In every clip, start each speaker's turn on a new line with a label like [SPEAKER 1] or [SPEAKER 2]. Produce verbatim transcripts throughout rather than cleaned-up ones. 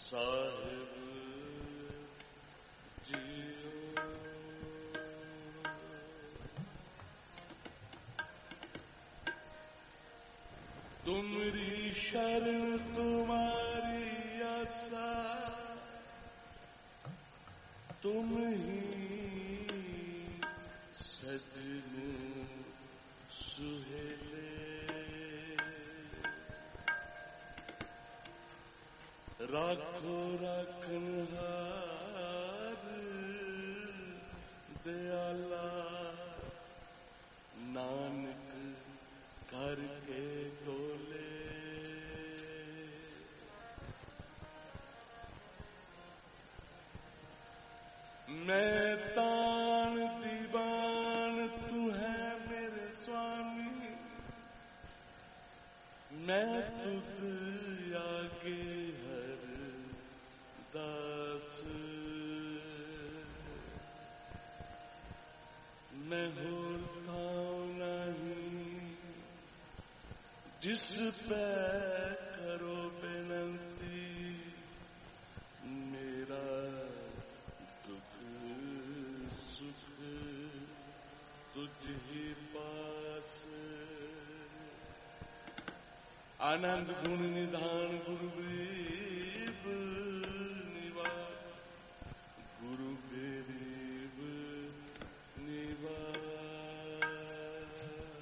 [SPEAKER 1] साहिब जियो तुमरी शरण तुम्हारी आसा तुम ही सजनू सुहेले राखो रखनहार दयाला नानक करके तोले मैं तान दीवान तू है मेरे स्वामी मैं तुझ आगे हर दास मैं होता नहीं जिस पे करो बेनती मेरा दुख सुख तुझ ही पास आनंद गुण निधान गुरु गरीब निवास गुरु गरीब निवास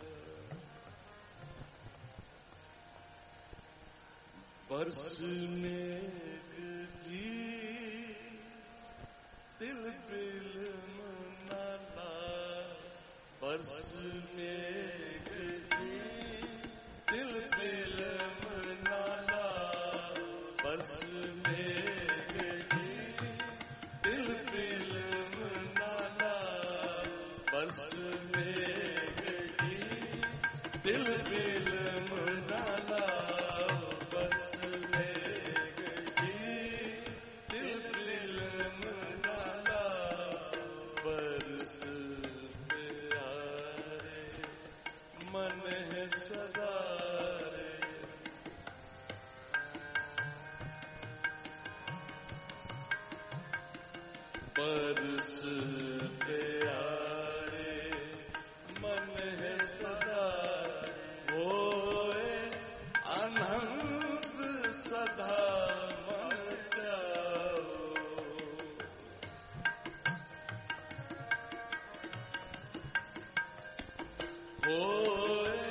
[SPEAKER 1] बरस मेघ जी दिल बिल मनाला बरस मेघ जी दिल बिल मनाला बरस मेघ जी दिल बिल मनाला बरस मेघ जी दिल बिल मनाला बरस मेघ जी दिल बिल मनाला बरस प्यारे मन है सदा रे बरस प्यारे मन है सदा होए आनंद सदा मन जाओ होए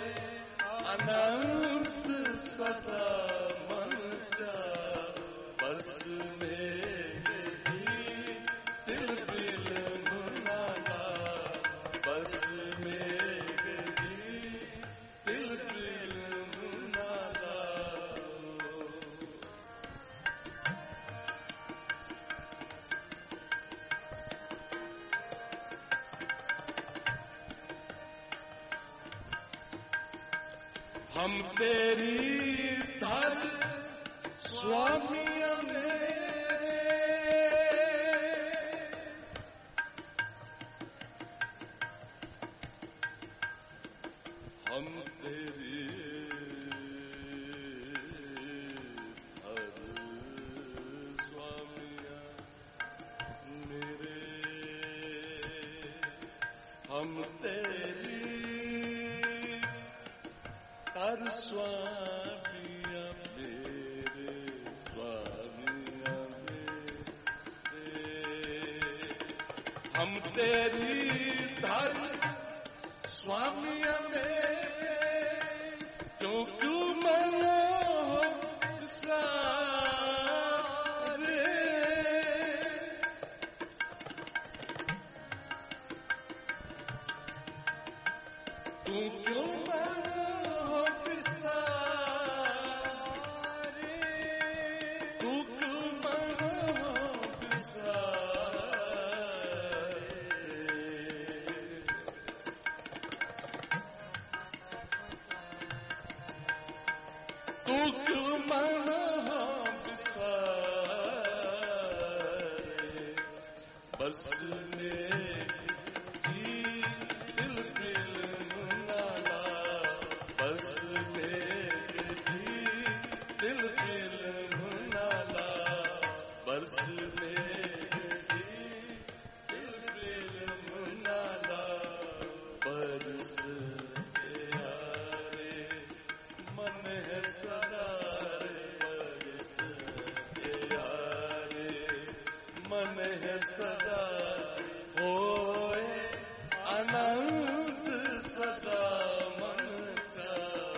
[SPEAKER 1] अनंत सदा मन जाओ बरस मेघ जी दिल बिल मनाला बरस मेघ जी दिल बिल मनाला हम तेरी धर स्वामी मेरे हम तेरी धर स्वामी मेरे हम तेरी हर स्वामिया मेरे स्वामिया मेरे हम तेरी धर स्वामिया मेरे क्यों क्यों मनो सारे तू क्यों मनो तू क्यों मनो तू क्यों मनो बिसारे बरस मेघ जी दिल बिल मनाला बरस मेघ जी दिल बिल मनाला है सदा होए आनंद सदा मन का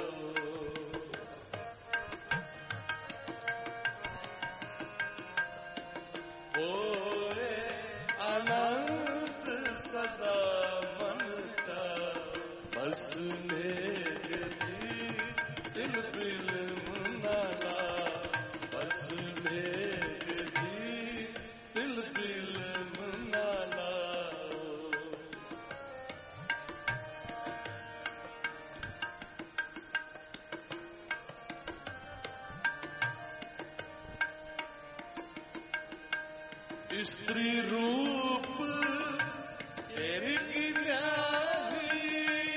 [SPEAKER 1] होए आनंद सदा मन का बस मेरे दिल बिल मुनाला बस मेरे दिल बिल मुनाला स्त्री रूप तेरी की न्याही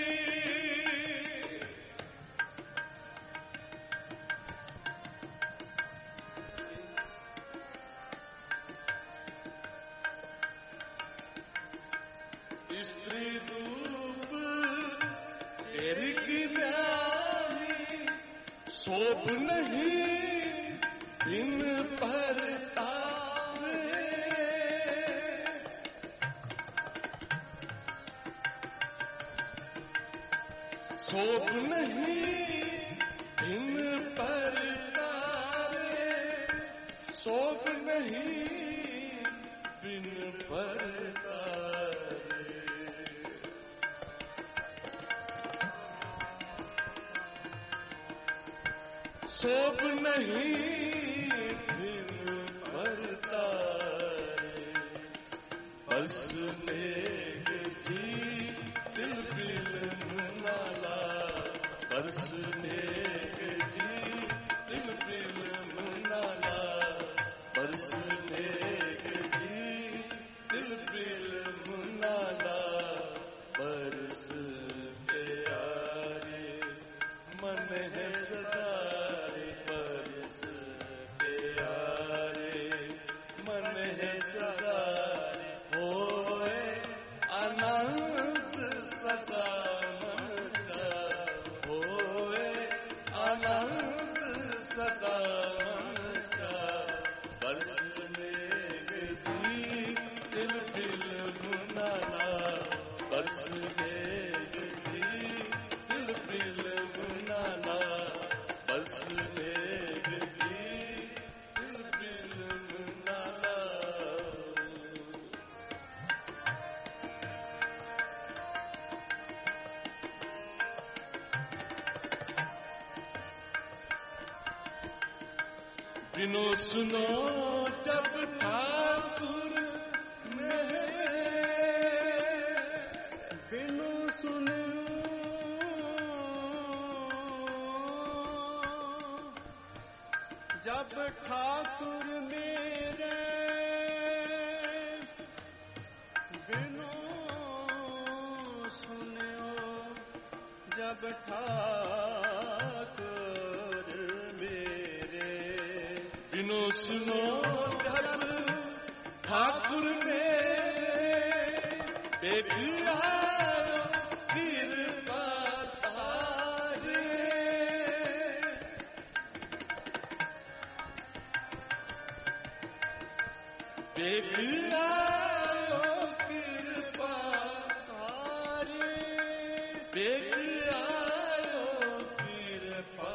[SPEAKER 1] स्त्री रूप तेरी की न्याही शोभ नहीं बिन परता शोभ नहीं बिन पर तारे शोभ नहीं बिन पर तारे शोभ नहीं बिन पर तारे बस मेरे दिल बिल मुनाला बरस मेरे दिल बिल मुनाला बरस मेरे दिल बिल मुनाला बरस प्यारे मन है सदा बरस प्यारे मन है सदा होए आनंद सदा आनंद सदा मन का बरस मेरे दिल बिल मुनाला बरस मेरे दिल बिल मुनाला बरस मेरे दिल बिल मुनाला बिनो सुनो जब ठाकुर मेरे बिनो सुनो जब ठाकुर मेरे बिनो सुनो जब ठाकुर बिनो सुनो जब ठाकुर मेरे बेगिया कृपा तारे बेगिया कृपा तारे बेगिया कृपा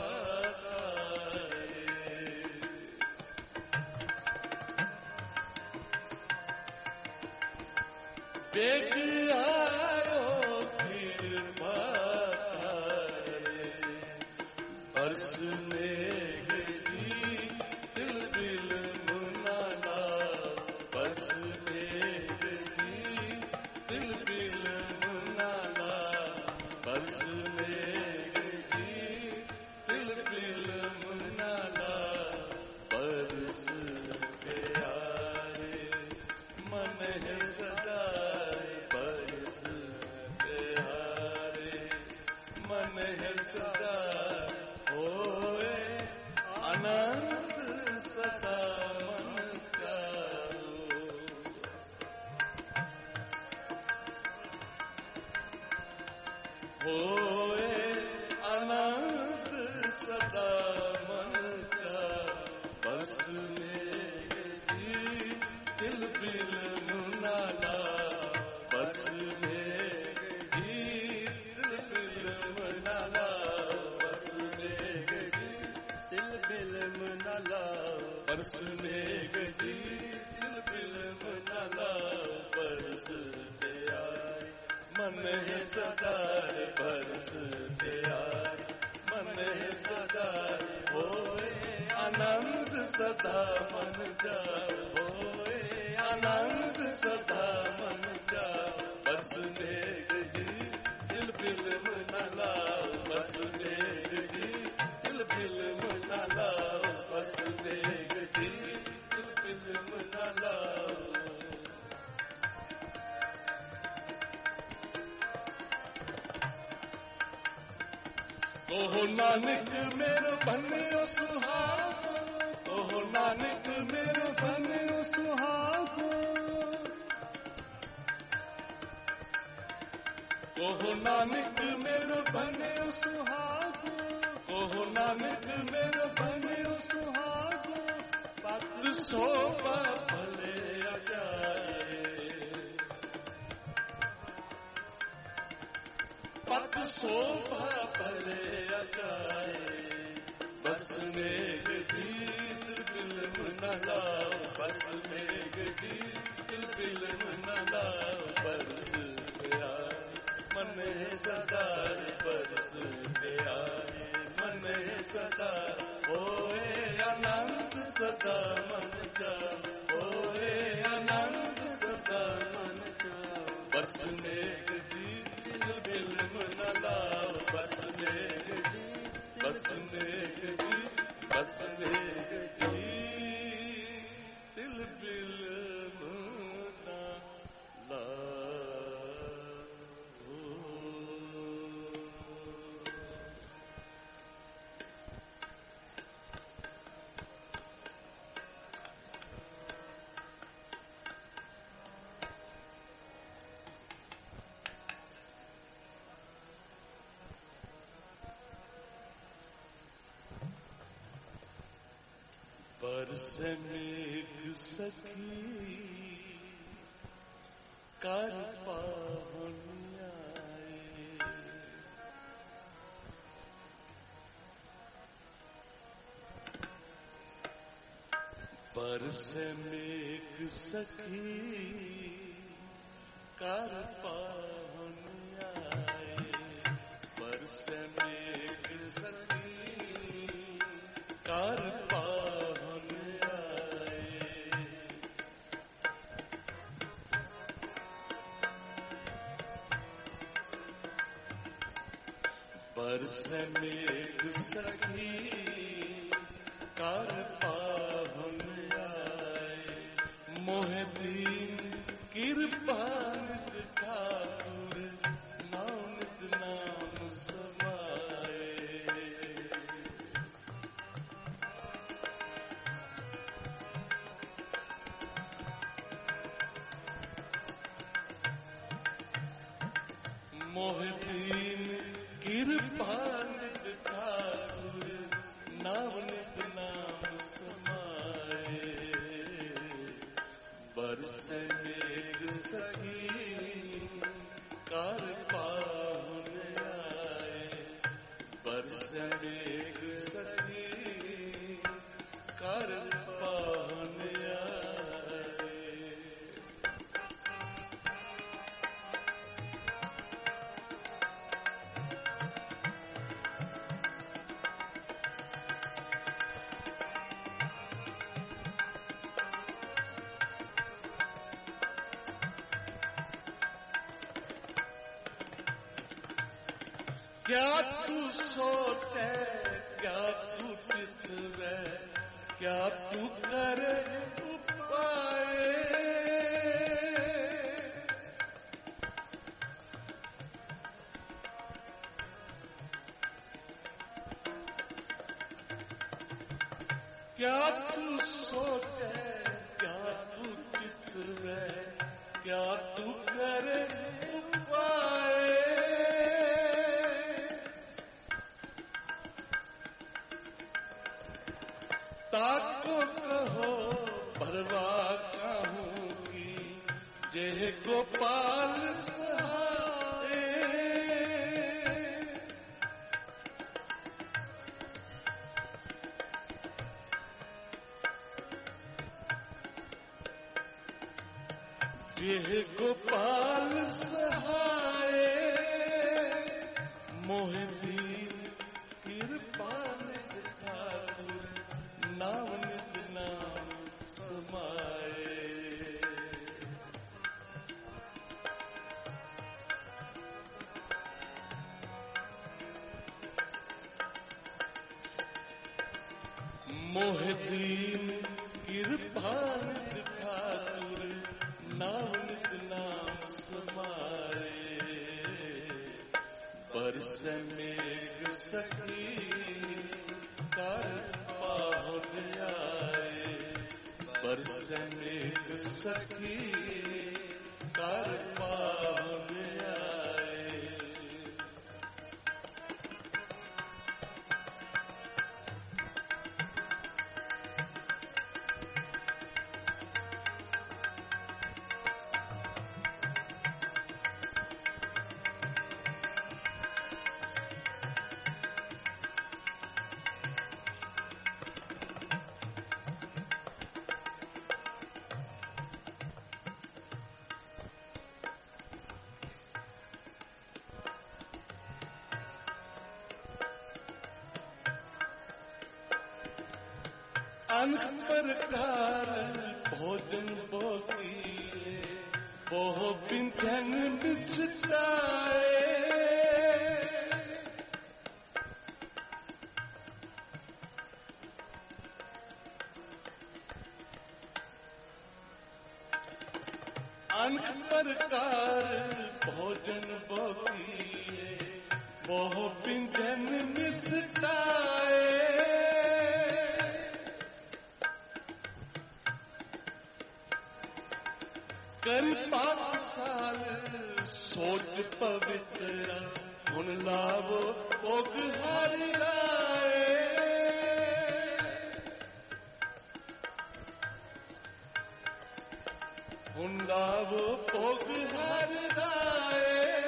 [SPEAKER 1] बेटी आयो कृपा तारे बरस मेरे दिल बिल मुनाला बरस मेरे दिल बिल मुनाला बरस मेरे दिल बिल मुनाला बरस प्यारे मन है सदा मन है सदा होए आनंद सदा मन का होए आनंद सदा मन का बस मेरे दिल बिल बरसने गई दिल बिल मनाला बरसते आए मन है सदा बरसते आए मन है सदा होए आनंद सदा मन जा होए आनंद सदा मन जा बरसने गई दिल बिल मनाला बरसने गई दिल बिल मनाला बरसने गई दिल बिल मनाला ओहो नानक मेरो बनियो सुहागो ओहो नानक मेरो बनियो सुहागो ओहो नानक मेरो बनियो सुहागो ओहो नानक मेरो बनियो सुहागो पत सोपा भले अजाए पत सोपा भले अजाए बसने गई दिल बिल मनाला बसने गई दिल बिल मनाला बरसते आए मन है सदा बरसते आए मन है सदा होए आनंद सदा मन जा होए आनंद सदा मन जा बरसने गई दिल बिल मनाला बरसने गई बरसने गई बरसने गई दिल बिल मनाला बरसे मेघ सखी कर पाहुन आए बरसे मेघ सखी कर पाहुन आए बरसे मेघ सखी कर बरसे मेघ सखी कर पाहुन आए मोहे दीन कृपा नित ठाकुर नाम नित नाम समाए मोहे दीन कृपा नित ठाकुर नाम नित नाम समाए बरसे मेघ सखी कर पाहुन आए बरसे मेघ सखी कर पाहुन आए क्या तू सोते क्या तू चितवे क्या तू करे उपाय क्या तू सोते क्या तू चितवे क्या तू करे उपाय ताको कहो भरवा कहूँगी जय गोपाल सहाय जे गोपाल सहाय मोहि दीन कृपा निध ठाकुर नाम नित नाम समाए। मोहि दीन कृपा निध ठाकुर नाम नित नाम समाए। बरस मेघ सखी कर पाहुन आए। बरस मेघ सखी कर पाहुन आए। अनेक प्रकार भोजन बोकिए बोह बिंधन बिछताए। अनेक प्रकार भोजन बोकिए बोह बिंधन बिछताए। कर पाकशाल सोच पवित्र गुण लावो भोग हरि राय। गुण लावो भोग हरि राय।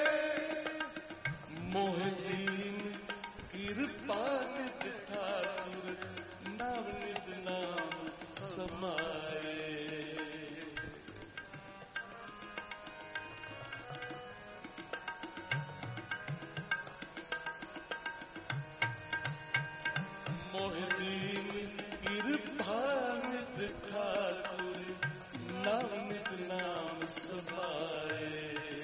[SPEAKER 1] मोहि दीन कृपा निध ठाकुर नाम नित नाम समाए। मोहि दीन कृपा निध ठाकुर नाम नित नाम समाए।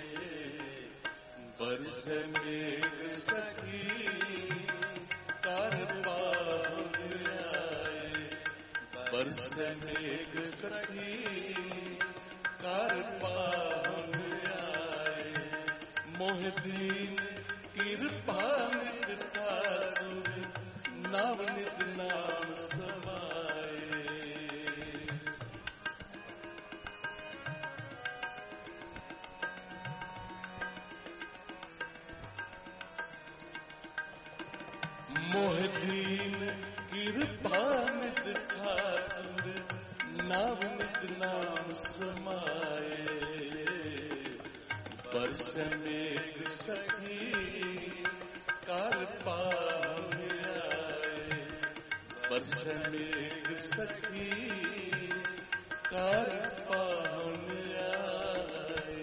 [SPEAKER 1] बरस मेघ सखी कर पाहुन आए। बरस मेघ सखी कर पाहुन आए। मोहि दीन कृपा निध ठाकुर नाम नित नाम समाए। मोहि दीन कृपा निध ठाकुर नाम नित नाम समाए। बरस मेघ सखी कर पाहुन आए। बरस मेघ सखी कर पाहुन आए।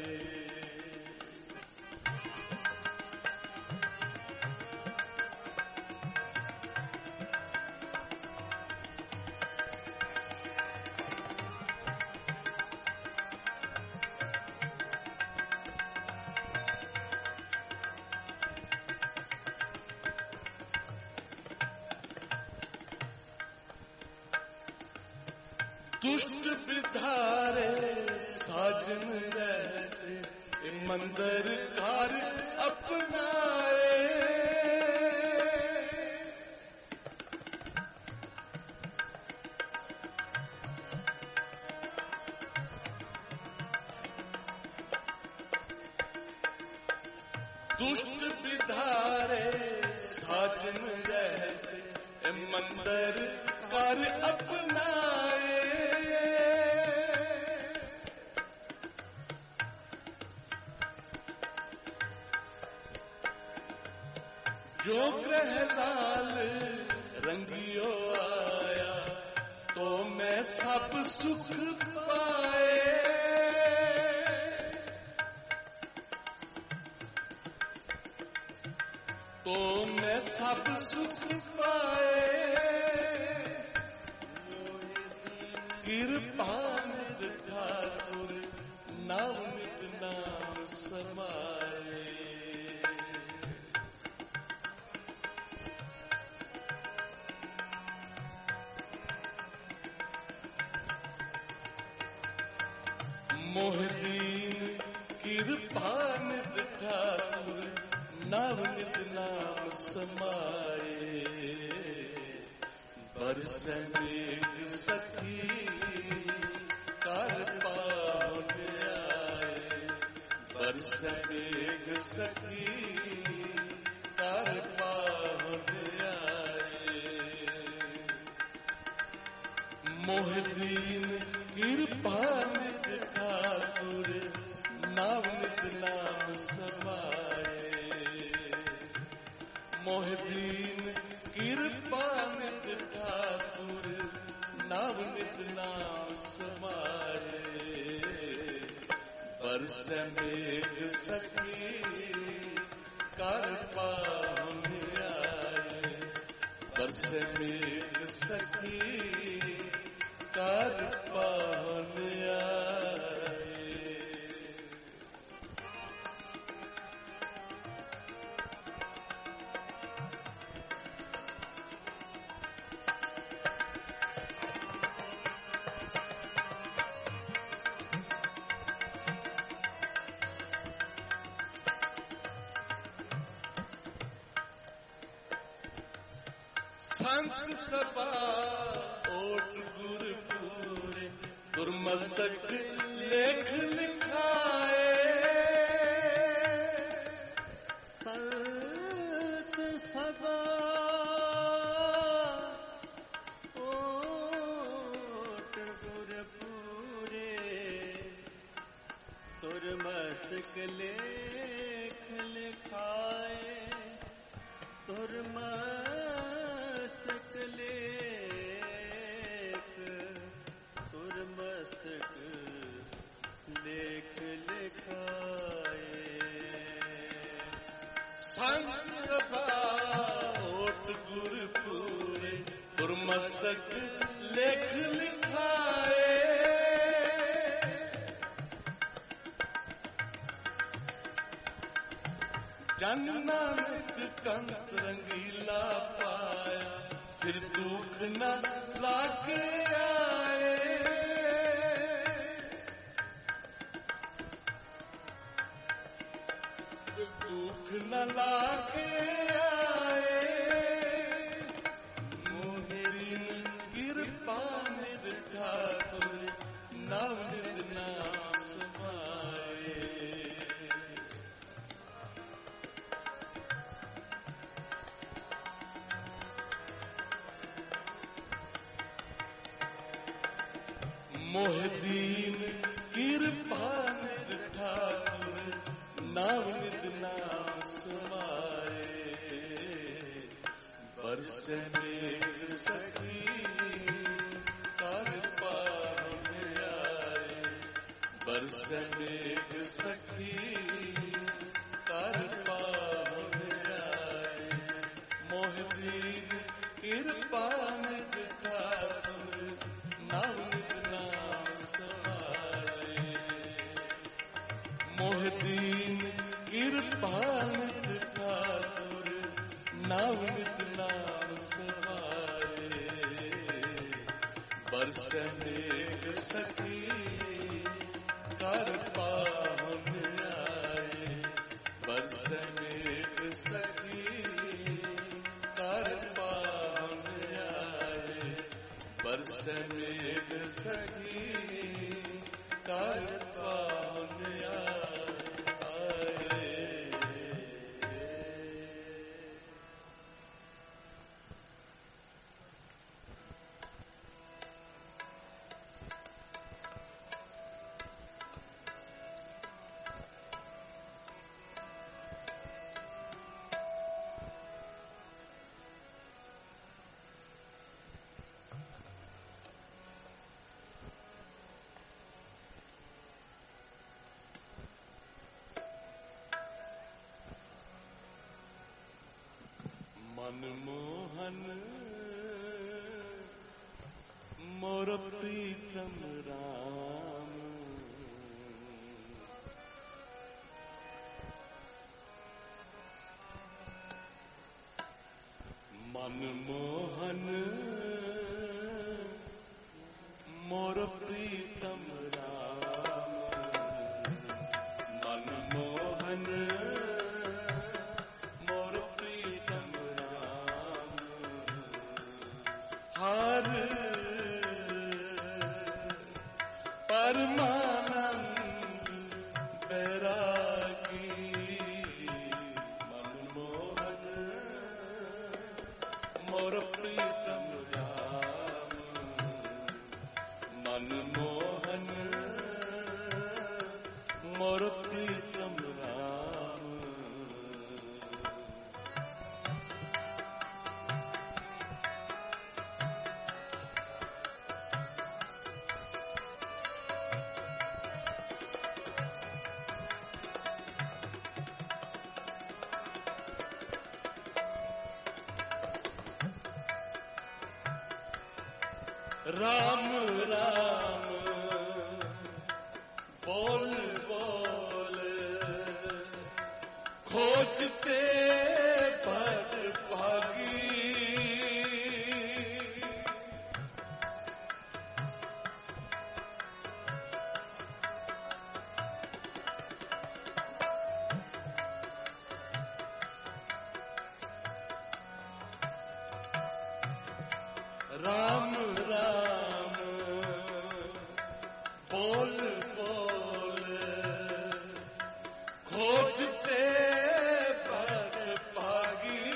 [SPEAKER 1] दुष्ट विधारे साजन रहसे मंदिर कार्य अपनाए। दुष्ट विधारे साजन रहसे मंदिर कार्य अपनाए। जो ग्रह लाल रंगियो आया तो मैं सब सुख पाए। तो मैं सब सुख पाए कृपा निध ठाकुर नवनित नाम समाए। मोह दीन कृपा निध ठाकुर नवनित नाम समाए। बरसने सखी कर पावन आए। बरसने सखी कर पावन आए। मोह दीन कृपा निध ठाकुर नवनित नाम समाए। मोह दीन कृपा निध ठाकुर नवनित नाम समाए। बरसै मेघ सखी कर पावन आए। बरसै मेघ सखी कर पावन आए। संत सभा ओट गुर पूरे दुर्मस्तक लेख लिखाए।
[SPEAKER 2] संत सभा ओट गुर पूरे दुर्मस्तक लेख लिखाए। दुर्मस्तक लेख दुर्मस्तक लेख लिखाए।
[SPEAKER 1] संत सभा ओट गुर पूरे दुर्मस्तक लेख लिखाए। जन नानक कंत रंगीला पाया फिर दुख न लाके आए। दुख न लाके आए। मोहि कृपा निध ठाकुर नवनित नाम समाए। मोह दीन कृपा निध ठाकुर नवनित नाम समाए। बरसै मेघ सखी कर पावन आए। बरसै मेघ सखी कर पावन आए। मोह दीन कृपा निध ठाकुर नवनित नाम समाए। मोह दीन कृपा निध ठाकुर नवनित नाम समाए। बरसै मेघ सखी कर पावन आए। बरसै मेघ सखी कर पावन आए। बरसै मेघ सखी कर पावन आए। मनमोहन मोर प्रीतम राम, मनमोहन मोर प्रीतम राम, मनमोहन मोर प्रीतम राम, हर परमानंद बैरागी, मनमोहन मोर प्रीतम राम, मनमोहन मोर प्रीतम राम। राम राम बोल बोल खोजते पर भागी, राम राम बोल बोल खोजते पर भागी,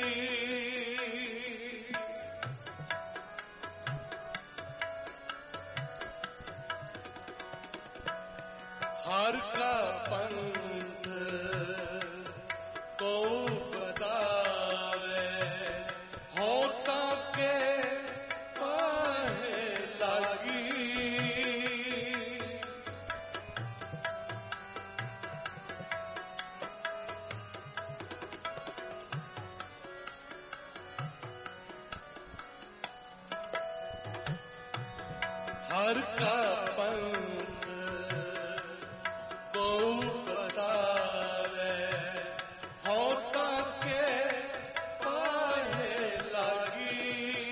[SPEAKER 1] हर का पंथ को बतावे, होता के पाहे लागी, हर का पंथ को बतावे, होता के पाहे लागी,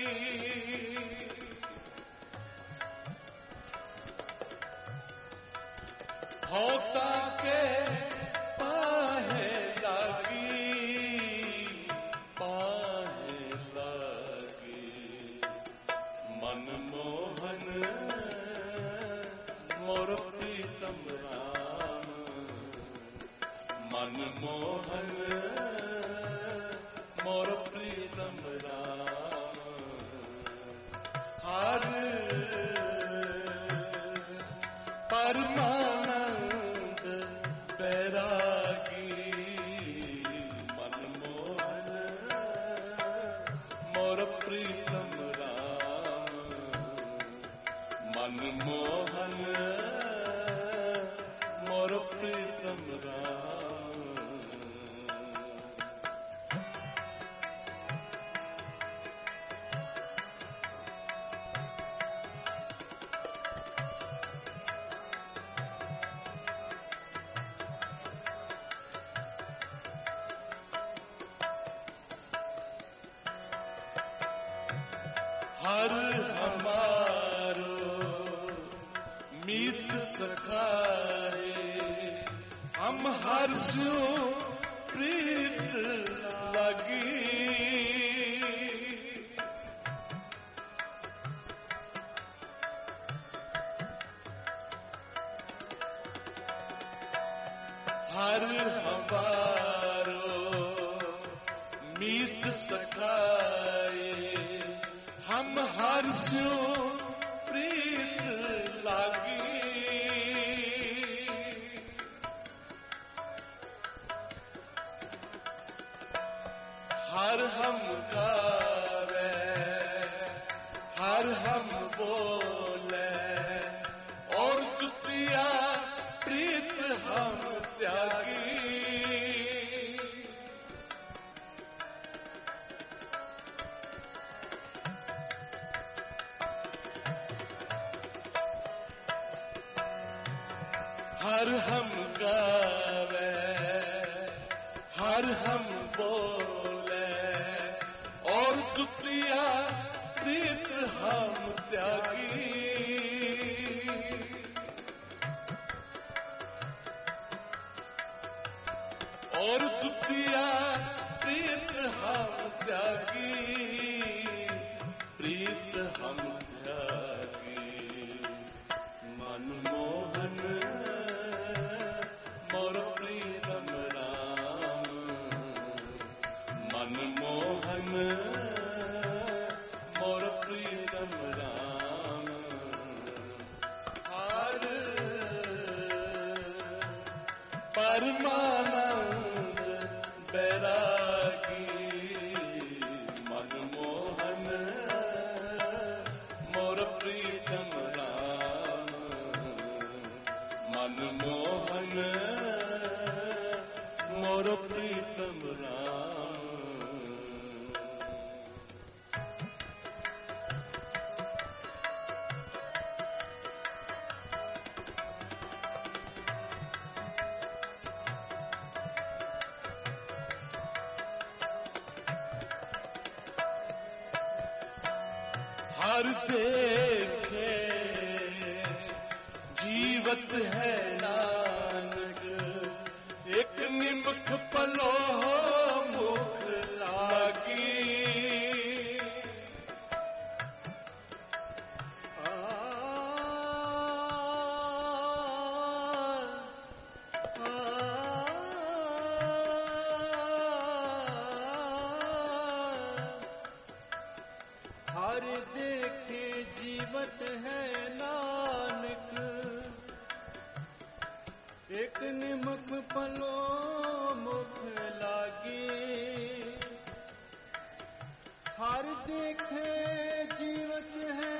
[SPEAKER 1] होता के पाहे लागी, पाहे लागी, मनमोहन मोर प्रीतम राम, मनमोहन मोर प्रीतम राम, हर परमानंद बैरागी, मनमोहन मोर प्रीतम राम, मनमोहन मोर प्रीतम राम। हर हमारो मीत सखा है, हम हर सु प्रीत लगी, हर हमारो मीत सखाए, हम हर सु प्रीत लागी, हर हम गावे, हर हम बोले, और तुतिया प्रीत हम त्यागी, हर हम गावे, हर हम बोले, और दुतिया प्रीत हम त्यागी। और दुतिया प्रीत हम त्यागी, प्रीत हम त्यागी। मनमोहन मोर प्रीतम राम, मनमोहन मोर प्रीतम राम। हर परमानंद बैरागी, मनमोहन मोर प्रीतम राम, मनमोहन मोर प्रीतम राम। हर देखे जीवत है नानक, एक निमख पलो मुख लागी।
[SPEAKER 2] हर देखे जीवत है नानक, एक निमख पलो मुख लागी। हर देखे जीवत है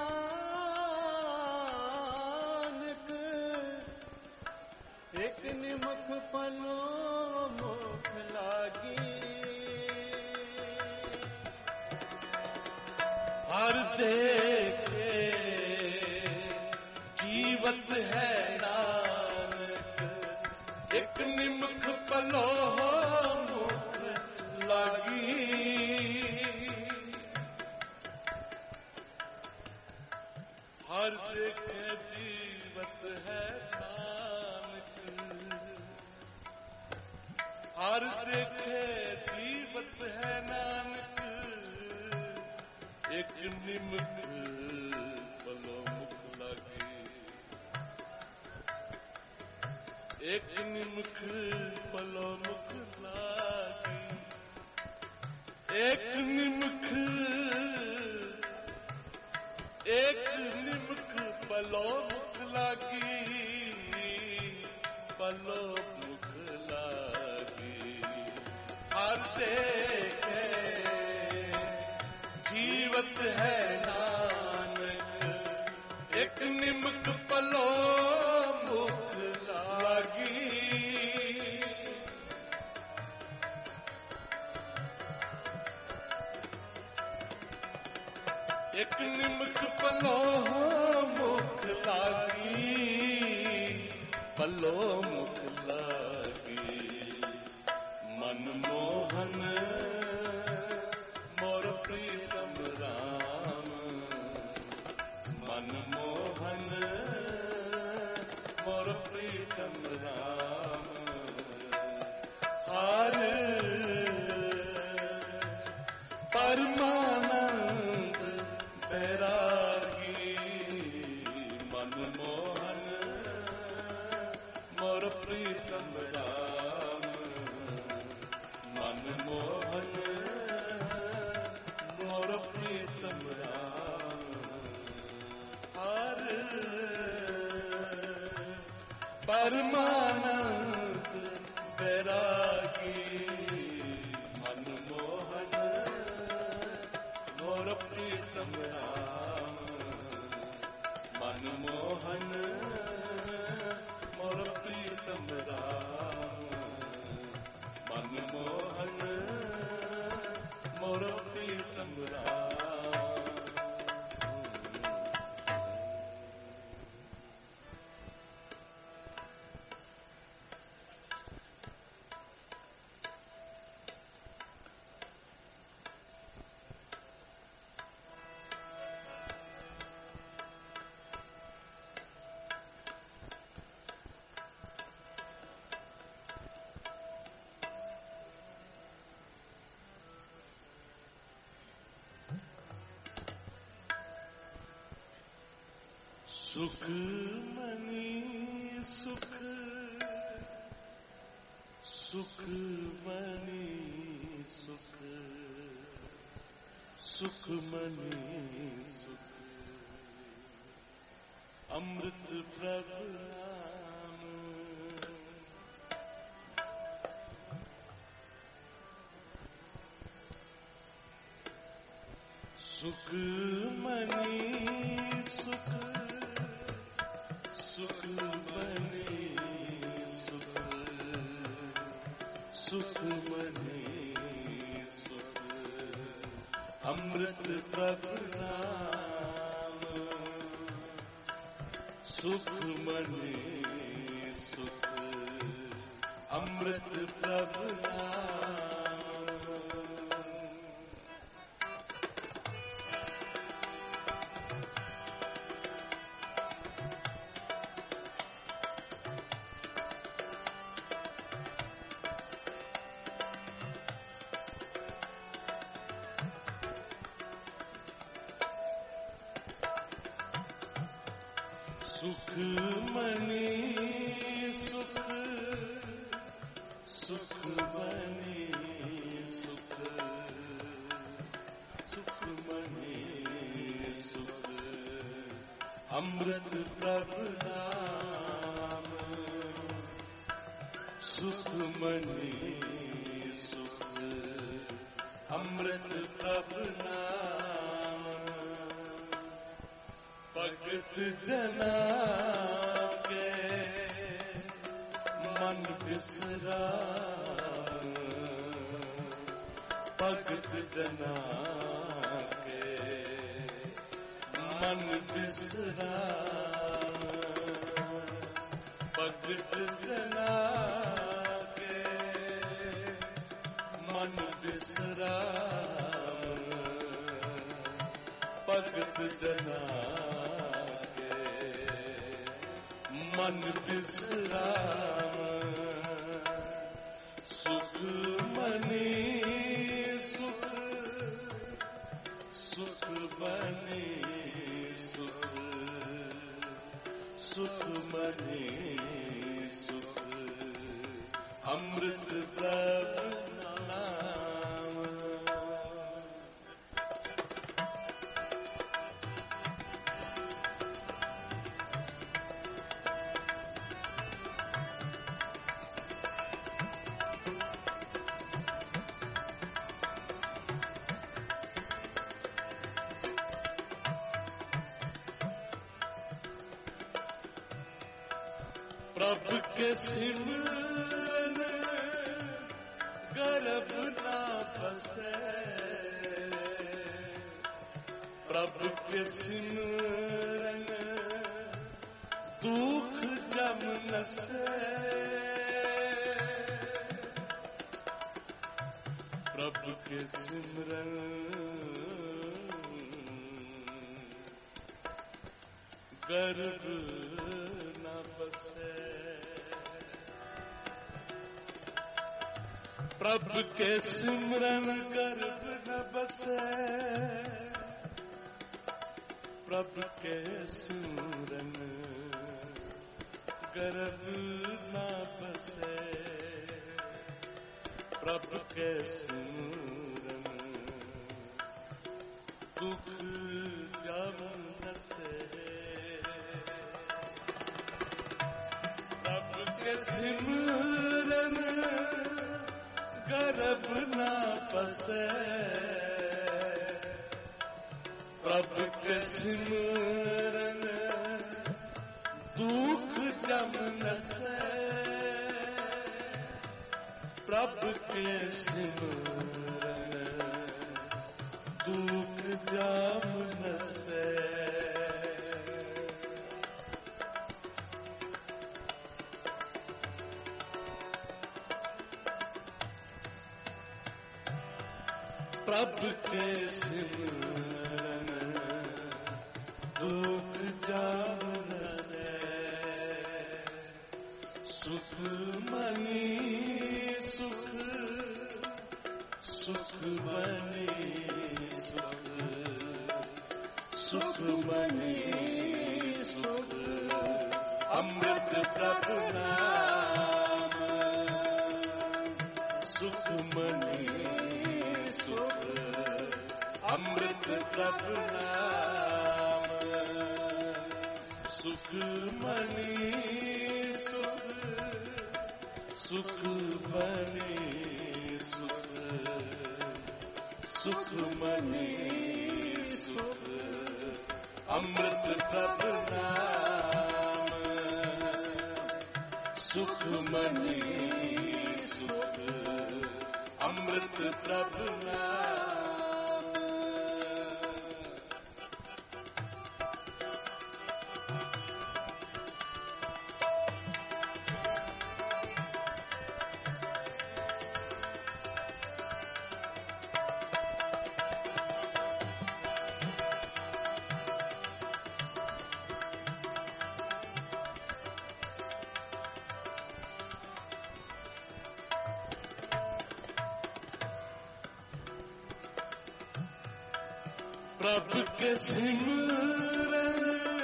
[SPEAKER 2] नानक, एक निमख पलो मुख लागी।
[SPEAKER 1] हर देखे जीवत है नानक, एक निमख पलो मुख लागी। हर देखे जीवत है नानक, हर देखे जीवत है नानक, एक निमख पलो मुख लागी। एक निमख पलो मुख लागी, एक निमख, एक निमख पलो मुख लागी, पलो मुख लागी। हर देखे जीवत है नानक, एक निमख पलो मुख लागी। एक निमख पलो मुख लागी, पलो मुख लागी। मनमोहन मोर प्रीतम राम, मनमोहन मोर प्रीतम राम। हर परमानंद बैरागी, मनमोहन मोर प्रीतम राम, मनमोहन मोर प्रीतम राम। हर परमानंद बैरागी, मनमोहन मोर प्रीतम राम, मनमोहन मोर प्रीतम राम, मनमोहन मोर प्रीतम राम। सुख मनी सुख सुख मनी सुख सुख मनी सुख अमृत प्रभु नाम सुख मनी सुख सुख मनी सुख सुख मनी सुख अमृत प्रभु नाम सुख मनी सुख अमृत प्रभु नाम सुख मनी सुख सुख मनी सुख सुख मनी सुख अमृत प्रभु नाम सुख मनी सुख अमृत प्रभु नाम भगत जना के मन बिसरा भगत जना के मन बिसरा भगत जना के मन बिसरा भगत जना मन बिसरा सुख मनी सुख सुख मनी सुख सुख मनी सुख अमृत प्रभु नाम प्रभु के सिमरन गर्भ ना बसे प्रभु के सिमरन दुख जम नसे प्रभु के सिमरन गर्भ न बसे प्रभु के सिमरन गर्भ न बसे प्रभु के सिमरन गर्भ न बसे प्रभु के सिमरन दुख जब नसे प्रभु के सिमरन गर्भ न बसे प्रभु के सिमरन दुख जम नसे प्रभु के सिमरन दुख जम नसे प्रभु के सिमरन दुख जम नसे सुख मनी सुख सुख मनी सुख सुख मनी सुख अमृत प्रभु नाम सुख मनी सुख अमृत प्रभु नाम सुख मनी सुख सुख मनी सुख सुख मनी सुख अमृत प्रभु नाम सुख मनी सुख अमृत प्रभु नाम प्रभु के सिमरन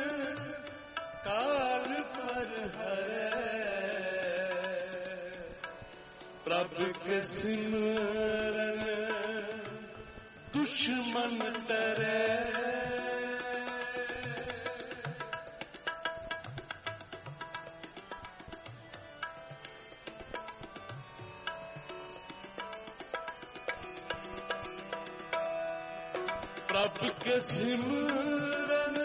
[SPEAKER 1] काल पर है प्रभु के सिमरन दुश्मन डरे प्रभु के सिमरन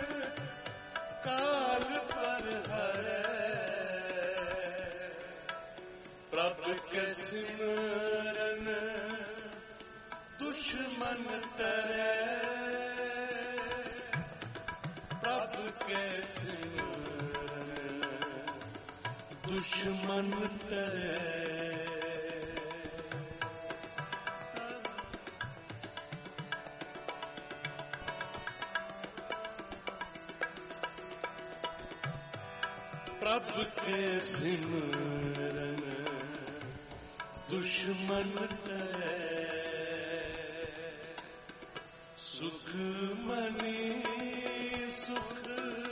[SPEAKER 1] काल पर है प्रभु के सिमरन दुश्मन डरे प्रभु के सिमरन दुश्मन डरे प्रभु के सिमरन दुश्मन डरे सुख मनी सुख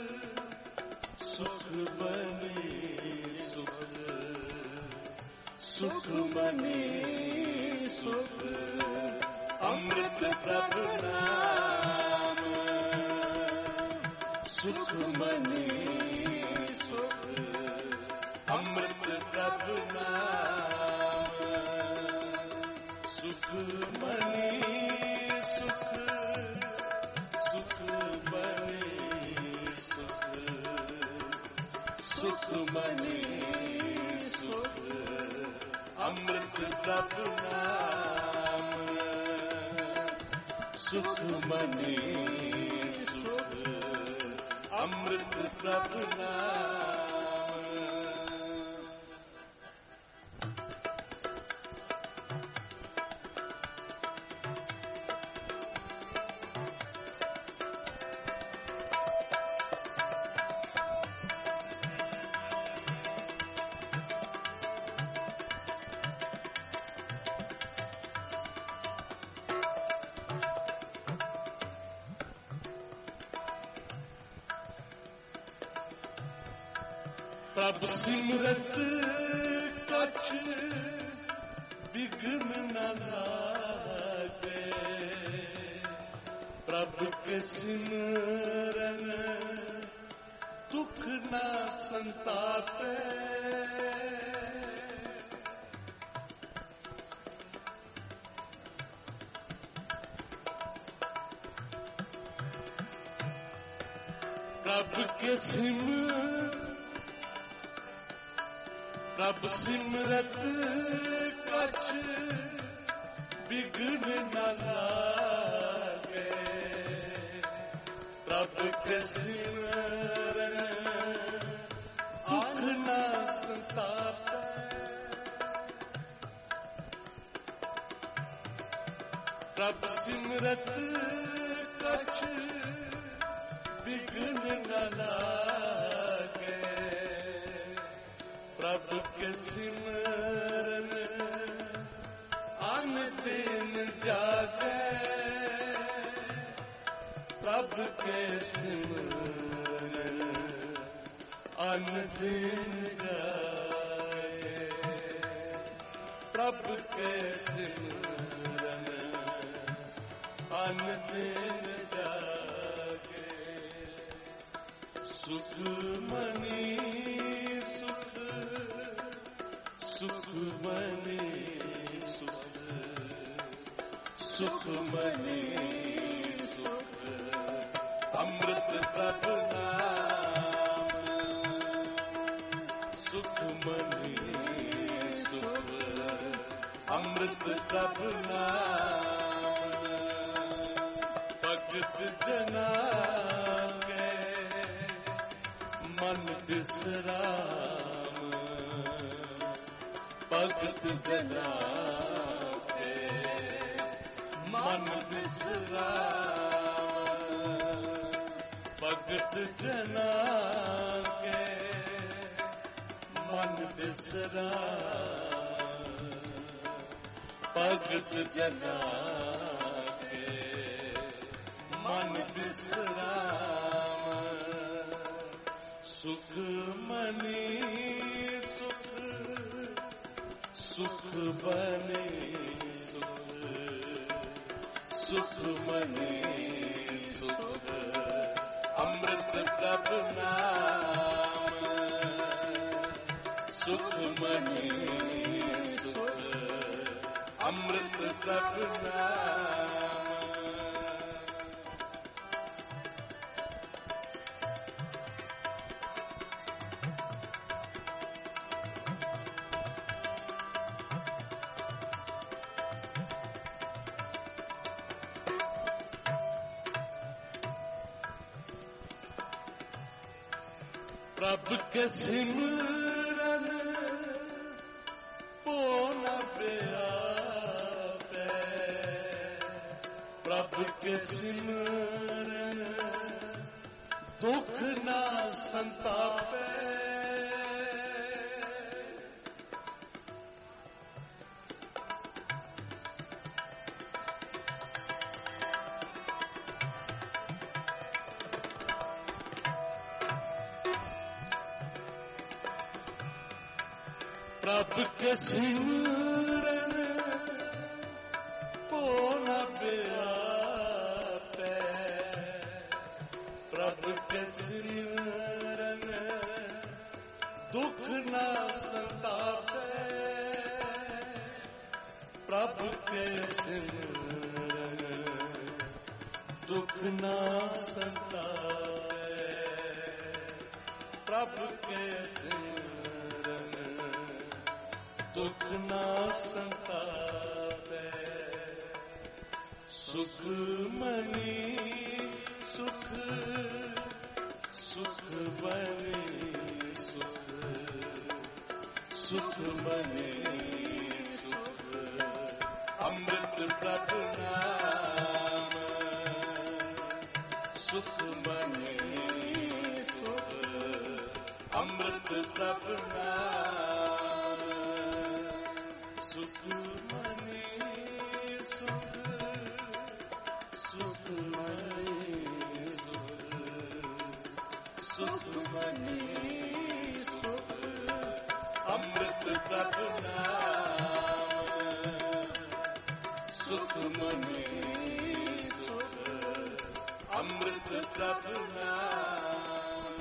[SPEAKER 1] सुख मनी सुख सुख मनी सुख अमृत प्रभु नाम सुख मनी अमृत प्रभु नाम सुख मनी सुख सुख मनी सुख सुख मनी सुख अमृत प्रभु नाम सुख मनी सुख अमृत प्रभु नाम प्रभु सिमरत कछ विघ्न न लागे प्रभु के सिमरन दुख न संतापे प्रभु के सिमरन प्रभु सिमरत कछ विघ्न न लागे प्रभु के सिमरन दुख न संतापे प्रभु सिमरत कछ विघ्न न लागे प्रभु के सिमरन अन दिन जागे प्रभ के सिमरन अन्न दिन जाए, प्रभ के सिमरन अन्न दिन जागे। सुख मनी सुख, सुख मनी सुख, सुख मनी सुख, अमृत प्रभु नाम। सुख मनी सुख, अमृत प्रभु नाम। भगत जना के मन विश्राम, भगत जना के मन विश्राम। भगत जना के मन विश्राम, भगत जना के मन विश्राम। सुख मनी सुख, सुख बने सुख, सुख मनी सुख, अमृत प्रभु नाम। सुख मनी सुख, अमृत प्रभु नाम। प्रभु के सिमरन पूर्ण प्यारे, प्रभु के सिमरन दुख ना संतापे। प्रभु के सिमरन पूर्ण व्यापे, प्रभु के सिमरन दुख न संतापे। प्रभु के सिमरन दुख न संतापे, प्रभु के सिमरन दुख ना संतापे। सुख मनी सुख, सुख बनी सुख, सुख बनी सुख, अमृत प्रभु नाम। सुख बनी सुख, अमृत प्रभु नाम। सुख मनी सुख, सुख मनी सुख, सुख मनी सुख, अमृत प्रभु नाम। सुख मनी सुख, अमृत प्रभु नाम।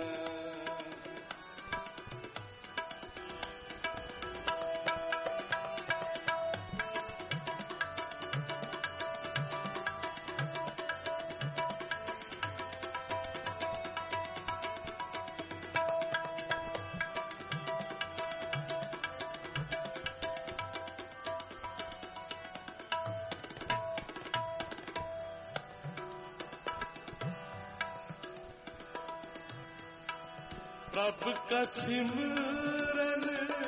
[SPEAKER 1] प्रभु का सिमरन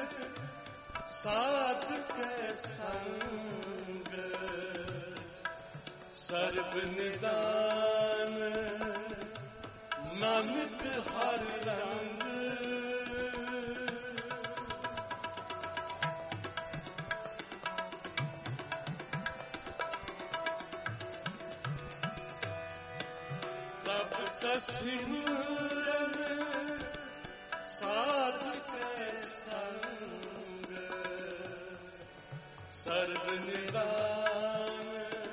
[SPEAKER 1] साध के संग, सर्व निदान नानक हर रंग। सिमरन साध के संग सर्व निदान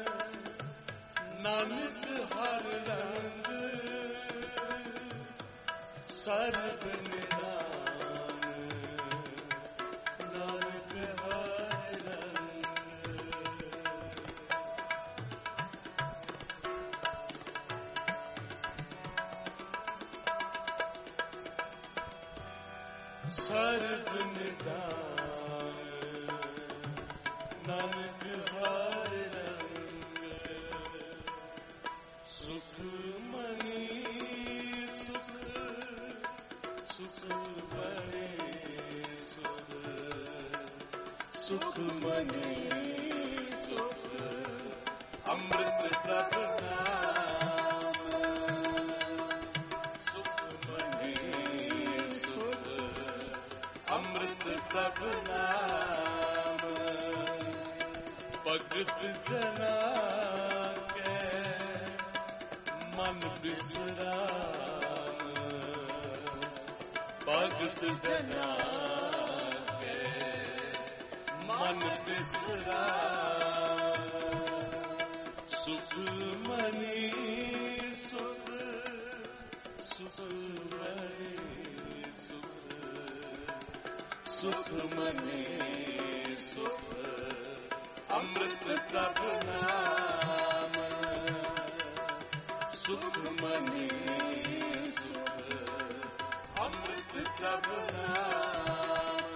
[SPEAKER 1] नानक हर रंग सर्व निदान नानक हर रंग सर्व निदान नानक हर रंग सुख मणि सुख सुख मणि सुख सुख मणि सुख अमृत प्रभु नाम सुख मणि सुख अमृत प्रभु नाम भगत जना के मन बिसराम भगत जना के मन बिसराम सुख मणि सुख सुख मणि सुख सुख मणि सुख अमृत प्रभु नाम सुख मणि सुख अमृत प्रभु नाम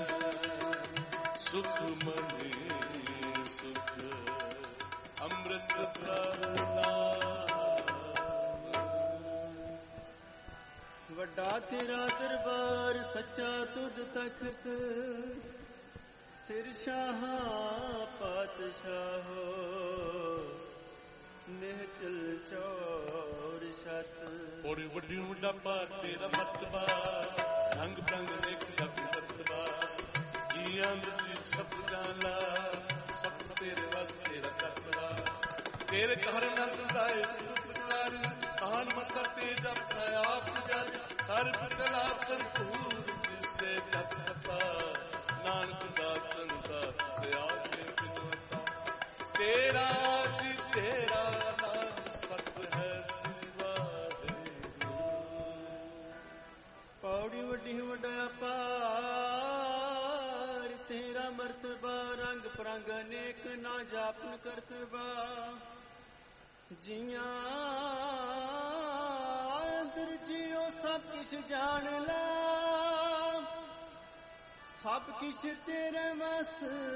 [SPEAKER 1] सुख मणि सुख अमृत प्रभु नाम
[SPEAKER 2] ਵੱਡਾ ਤੇਰਾ ਦਰਬਾਰ ਸੱਚਾ ਤੁਧ ਤਖਤ ਸਿਰ ਸ਼ਾਹਾਂ ਪਾਤਸ਼ਾਹੋ ਨਿਹਚਲ ਚੌਰ ਛਤ
[SPEAKER 1] ਬੜੀ ਵੱਡੀ ਵੱਡਾ ਤੇਰਾ ਮਰਤਬਾ ਰੰਗ ਬਰੰਗ ਦੇਖ ਜਪ ਮਰਤਬਾ ਜੀਆਂ ਦੀ ਸਭ ਜਾਣਾ ਸਭ ਤੇਰੇ ਵਸ ਤੇਰਾ ਕਰਤਵਾ ਤੇਰੇ ਘਰ ਨੰਦ ਦਾਏ ਸੁਤਕਾਰ ਆਨ ਮਤ ਤੇ ਜਪ ਆਪ ਜਨ ਸਰਬ ਕਲਾ ਸੰਤੂਰ ਜਿਸੇ ਜਪ ਪਤਾ ਨਾਨਕ ਦਾਸਨ ਦਾ ਪਿਆ ਕੇ ਬਿਨਵਤਾ ਤੇਰਾ ਜੀ ਤੇਰਾ ਨਾਮ ਸਤ ਹੈ ਸਿਵਾ ਦੇ
[SPEAKER 2] ਪੌੜੀ ਵੱਡੀ ਵੱਡਾ ਪਾਰ ਤੇਰਾ ਮਰਤਬਾ ਰੰਗ ਪ੍ਰੰਗ ਅਨੇਕ ਨਾ ਜਾਪਨ ਕਰਤਬਾ ਜੀਆਂ ਅੰਦਰ ਜਿਉ ਸਭ ਕਿਛ ਜਾਣ ਲਾ ਸਭ ਕਿਛ ਤੇਰੇ ਵਸ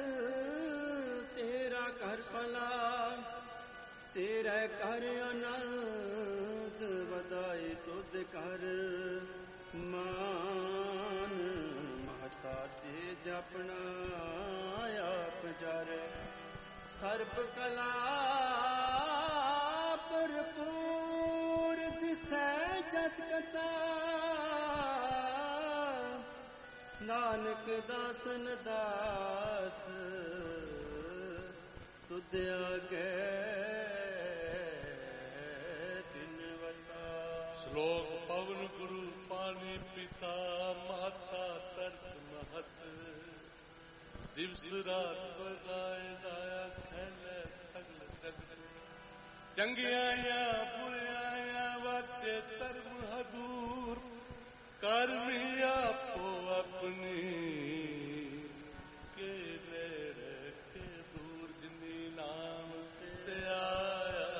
[SPEAKER 2] ਤੇਰਾ ਘਰ ਭਲਾ ਤੇਰਾ ਘਰ ਆਨੰਦ ਵਧਾਏ ਤੁਧ ਘਰ ਮਾਨ ਮਹਤਾ ਤੇ ਜਪਣਾ ਆਪ ਜਾਰੇ ਸਰਬ ਕਲਾ ਭਰਪੂਰ ਦਿਸੈ ਜਤ ਕਤਾ ਨਾਨਕ ਦਾਸਨ ਦਾਸ ਤੁਧ ਆਗੇ ਬਿਨਵਤਾ
[SPEAKER 1] ਸ਼ਲੋਕ ਪਵਨ ਗੁਰੂ ਪਾਣੀ ਪਿਤਾ ਮਾਤਾ ਤਰਤ ਮਹਤ ਦਿਵਸ ਰਾਤ ਬਰਦਾਏ ਦਾਇਆ ਖੈਲੇ ਸਗਲ ਜਗਤ ਚੰਗਿਆਇਆ ਬੁਰਿਆਇਆ ਵਾਤੇ ਧਰਮ ਹਦੂਰ ਕਰ ਵੀ ਆਪੋ ਆਪਣੀ ਕੇ ਨੇੜੇ ਕੇ ਦੂਰ ਜਿਨੀ ਨਾਮ ਤੇ ਆਇਆ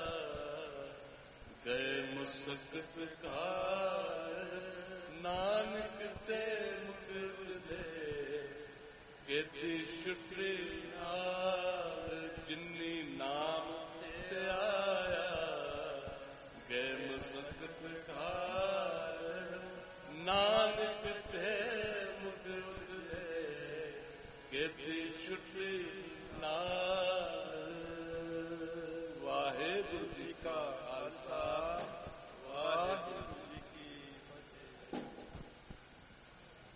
[SPEAKER 1] ਗਏ ਮੁਸਕਤ ਕਾਰ ਨਾਨਕ ਤੇ ਮੁਕਤ ਦੇ ਕੇਤੀ ਸ਼ੁਕਰੀ ਨਾਲ ਜਿਨੀ ਨਾਮ ਤੇ ਆਇਆ ਗਏ ਮੁਸਕਤ ਕਾਰ ਨਾਨਕ ਤੇ ਮੁਕਤ ਦੇ ਕੇਤੀ ਸ਼ੁਕਰੀ ਨਾਲ ਵਾਹਿਗੁਰੂ ਜੀ ਕਾ ਖਾਲਸਾ ਵਾਹਿਗੁਰੂ